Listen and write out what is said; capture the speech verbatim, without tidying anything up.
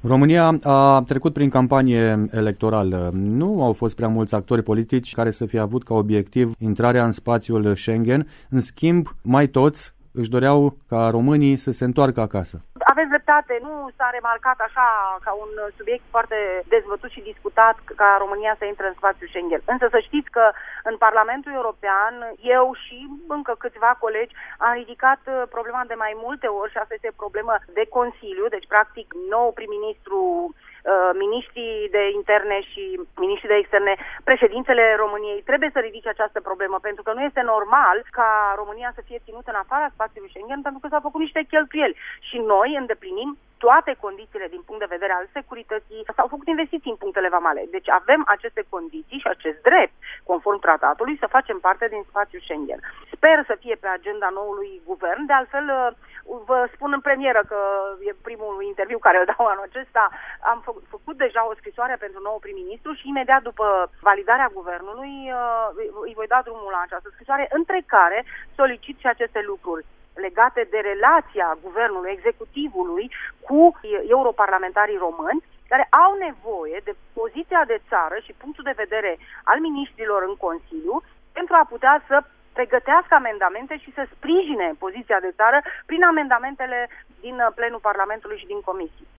România a trecut prin campanie electorală. Nu au fost prea mulți actori politici care să fie avut ca obiectiv intrarea în spațiul Schengen. În schimb, mai toți își doreau ca românii să se întoarcă acasă. Aveți dreptate, nu s-a remarcat așa ca un subiect foarte dezbătut și discutat ca România să intre în spațiul Schengen. Însă să știți că în Parlamentul European, eu și încă câțiva colegi am ridicat problema de mai multe ori și asta este problemă de Consiliu, deci practic nou prim-ministru, miniștrii de interne și miniștrii de externe, președintele României trebuie să ridice această problemă, pentru că nu este normal ca România să fie ținută în afara spațiului Schengen, pentru că s-au făcut niște cheltuieli și noi îndeplinim toate condițiile din punct de vedere al securității, s-au făcut investiții în punctele vamale. Deci avem aceste condiții și acest drept, conform tratatului, să facem parte din spațiul Schengen. Sper să fie pe agenda noului guvern, de altfel vă spun în premieră că e primul interviu care îl dau anul acesta, am fă, făcut deja o scrisoare pentru nou prim-ministru și imediat după validarea guvernului îi voi da drumul la această scrisoare, între care solicit și aceste lucruri legate de relația guvernului, executivului cu europarlamentarii români, care au nevoie de poziția de țară și punctul de vedere al miniștrilor în Consiliu pentru a putea să pregătească amendamente și să sprijine poziția de țară prin amendamentele din plenul Parlamentului și din comisii.